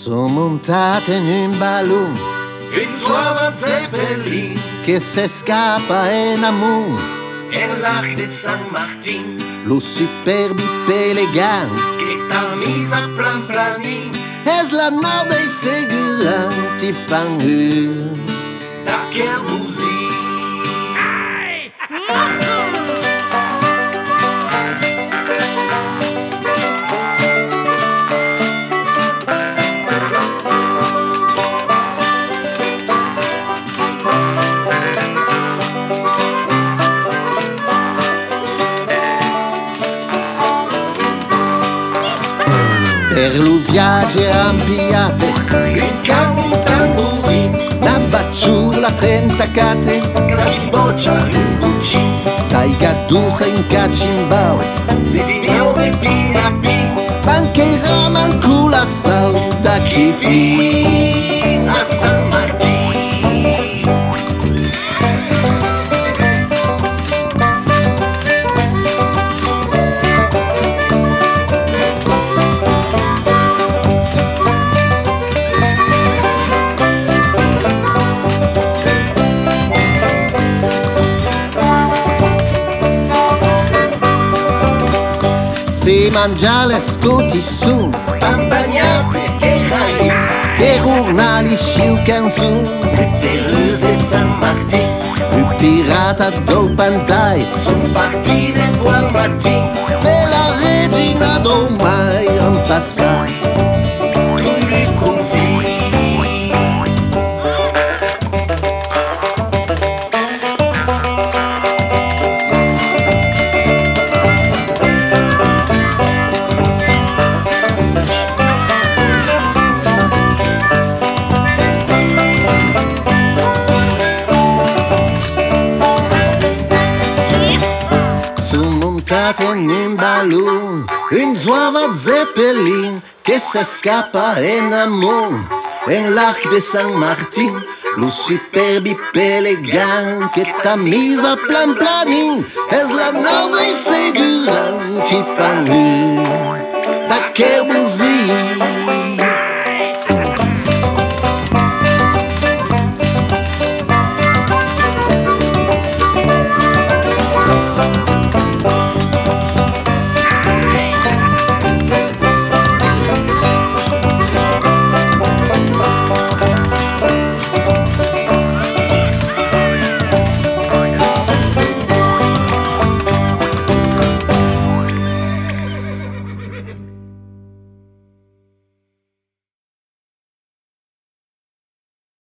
Sono montata in un ballon, une joie Zeppelin, che se scappa in amont, en l'arc de Saint-Martin, lo superbi pelegan, che t'ha mis a plan planin, es la nave seguranti fan da Kerbouzy. Per lo viaggio ampiate, Un camo tambourin, da bacciula tentacate, la boccia un bucci, dai gaddusa in cacimbao, de vigno de pinapi, anche raman culla sau da chi fin a Saint-Martin. si mangia le scuti su, Pampagnate e Rai, che giornali sciu canzun, Ferreuse e Saint-Martin, un pirata do pantai, son parti de buon matin, e la regina do mai en passat. brûlés confits. Montate in un ballon, un Joie Zeppelin che se scappa in amont, en l'arc de Saint-Martin, lo superbi pelegan che t'ha misa plan planin, es la nave seguranti fan da Kerbouzy.